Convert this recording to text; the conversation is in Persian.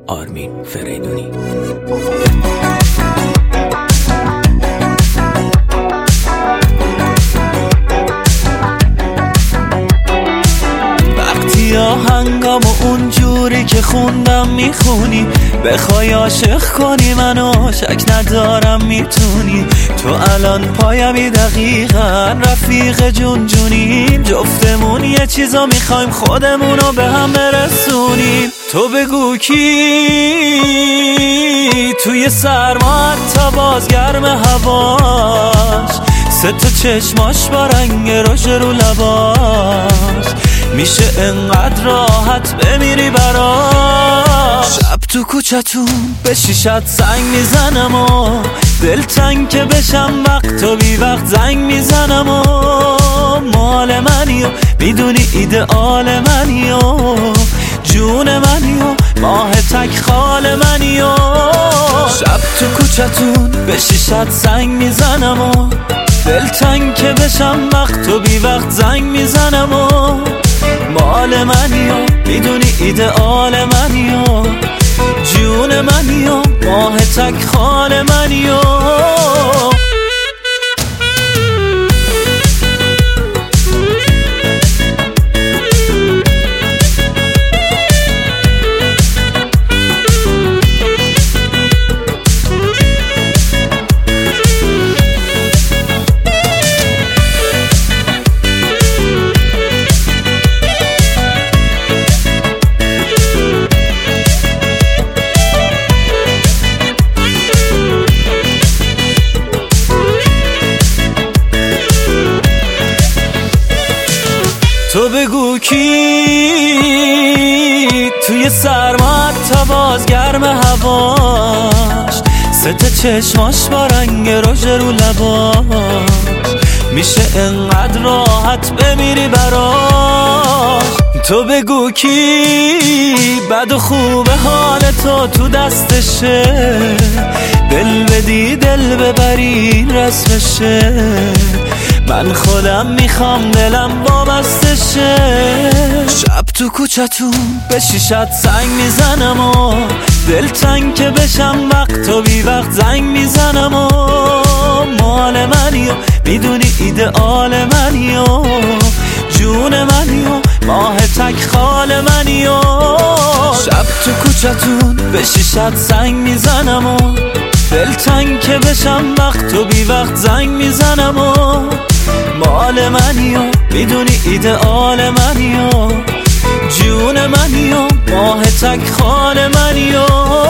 آرمین فریدونی. آهنگام اونجوری که خوندم میخونی، بخوای عاشق کنی منو شک ندارم میتونی. تو الان پایمی دقیقا رفیق جون جونیم، جفتمون یه چیزا میخوایم خودمونو به هم برسونیم. تو بگو کی توی سرما تا بازگرم هواش، سه تا چشماش با رنگ رژ رو لباش، میشه انقدر راحت بمیری براش. شب تو کوچتون به شیشت زنگ میزنم و دلتنگ که بشم وقت و بی وقت زنگ میزنم و مال منی و میدونی ایدئال منی و جون منی و ماه تک خال منی و شب تو کوچتون به شیشت زنگ میزنم و دلتنگ که بشم وقت و بی وقت زنگ میزنم و مال منی و میدونی ایدئال منی و جون منی و ماه تک خال منی و تو بگو کی توی سرما تا بازگرم هواش، سه تا چشماش با رنگ رژ رو لباش، میشه انقدر راحت بمیری براش. تو بگو کی بد و خوب حال تو دستشه، دل بدی دل ببری رسمشه، من خودم میخوام دلم وابسته شه. شب تو کوچتون به شیشت زنگ میزنم و دلتنگ که بشم وقت و بی وقت زنگ میزنم و مال منی و میدونی ایدئال منی و جون منی و ماه تک خال منی و شب تو کوچتون به شیشت زنگ میزنم و دلتنگ که بشم وقت و بی وقت زنگ میزنم و مال منی و میدونی ایدئال منی و جون منی و ماه تک خال منی و